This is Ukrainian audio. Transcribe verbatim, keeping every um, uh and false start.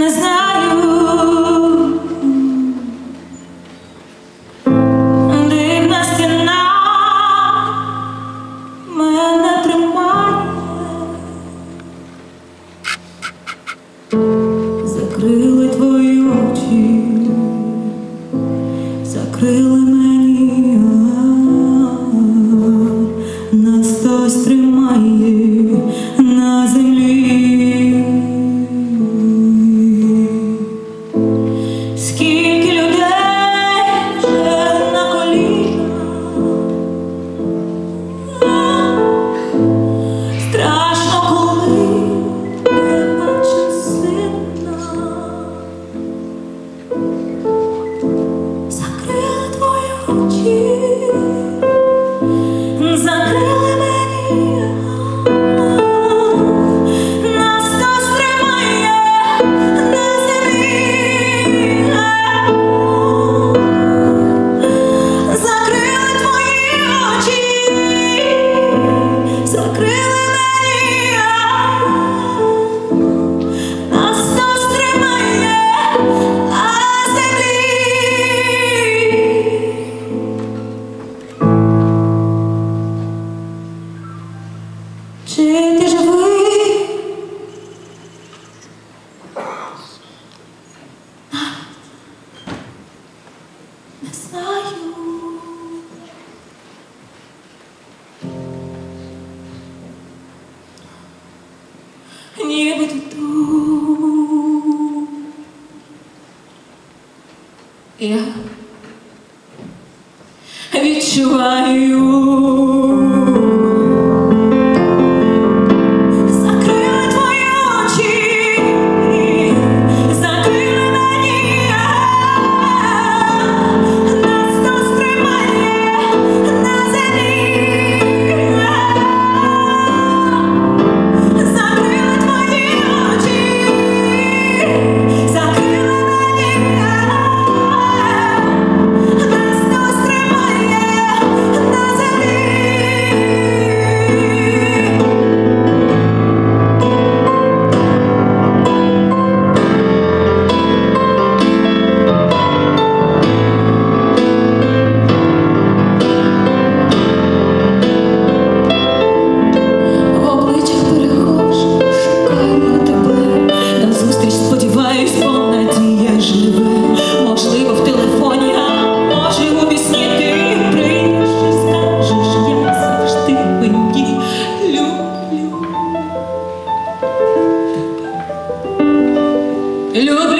не знаю, дивна стіна мене тримає, закрили твої очі, закрили мені, нас хтось тримає на землі. Скільки людей вже на колінах, страшно, коли не бачиш сина. Закрили твої очі, закрили мені, нас хтось тримає на землі. Закрили твої очі, закрили мені, нас хтось тримає на землі. Чи ти живий? Не знаю. Ніби ти тут. Я відчуваю. Закрили твої очі, закрили мені, нас хтось тримає на землі. Закрили твої очі, закрили мені, нас хтось тримає на землі. В обличчях перехожу, шукаю тебе, назустріч сподіваюсь, бо надія живе. Можливо, в телефоні, а може, у вісні ти прийдеш і скажеш, я завжди мені люблю тебе. Люблю.